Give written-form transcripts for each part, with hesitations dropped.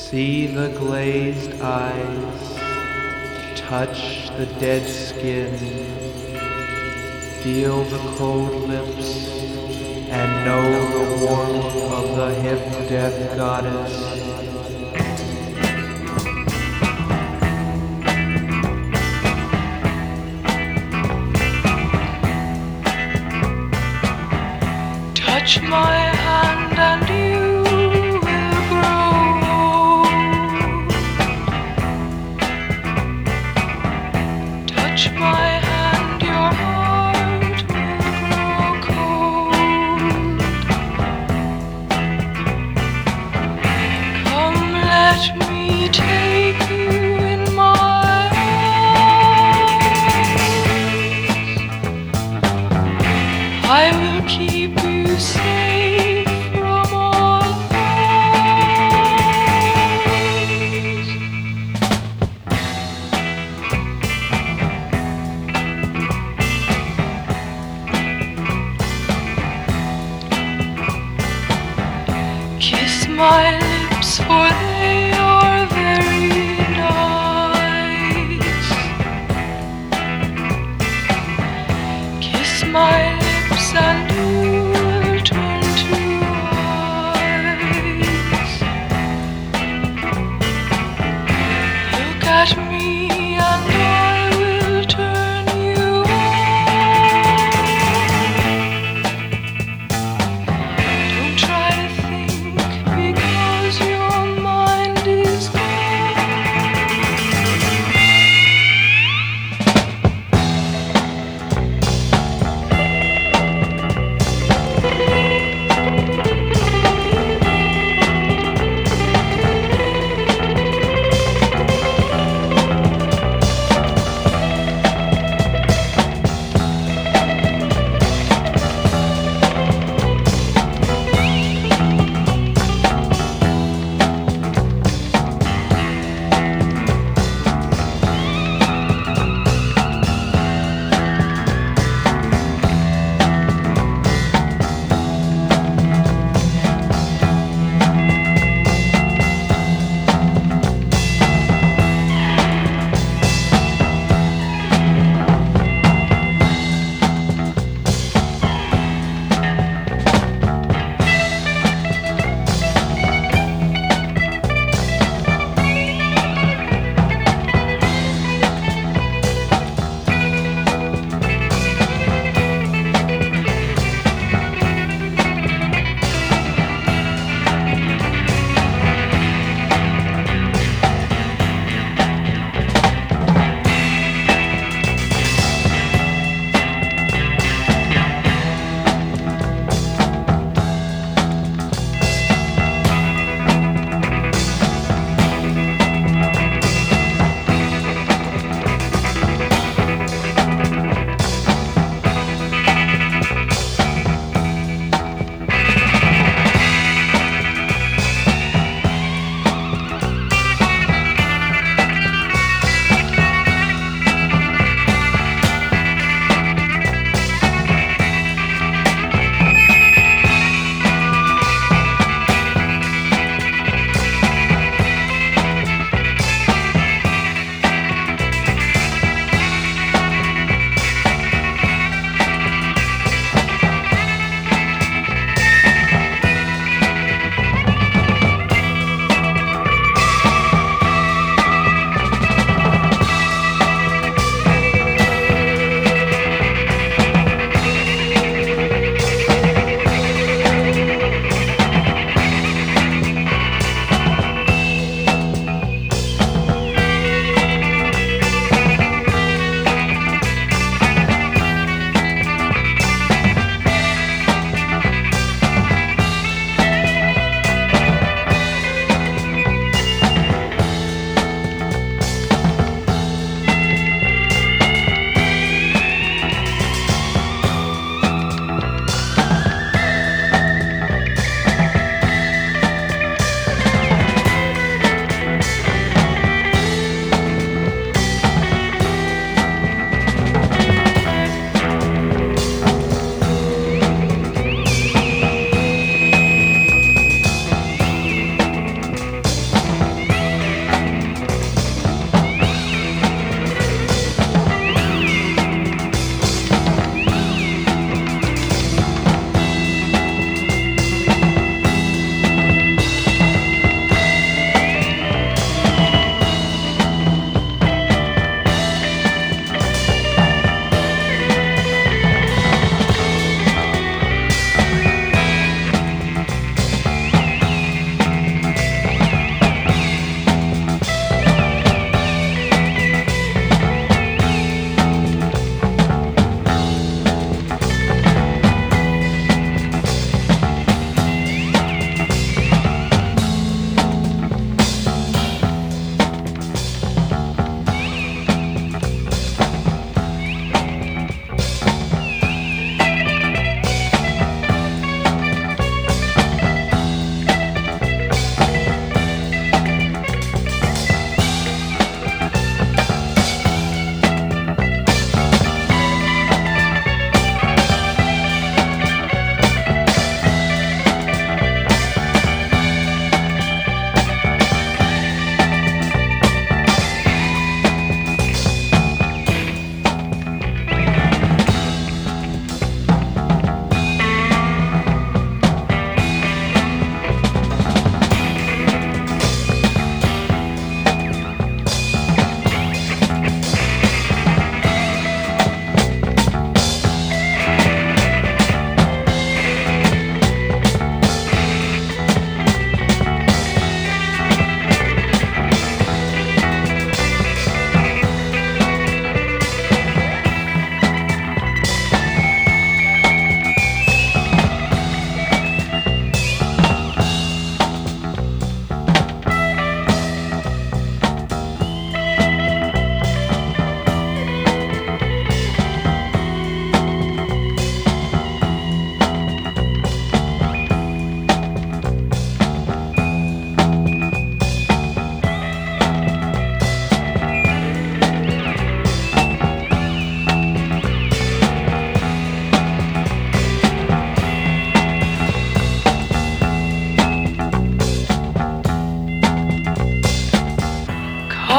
See the glazed eyes, touch the dead skin, feel the cold lips, and know the warmth of the hip death goddess. Touch my hand and you will grow old. Touch my hand, your heart will grow cold. Come, let me take you in my arms. I will keep you safe from all harms. Kiss my lips, for they are very nice. Kiss my lips and you will turn to ice. Look at me and I will turn you on. Don't try to think because you're mine.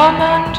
Come and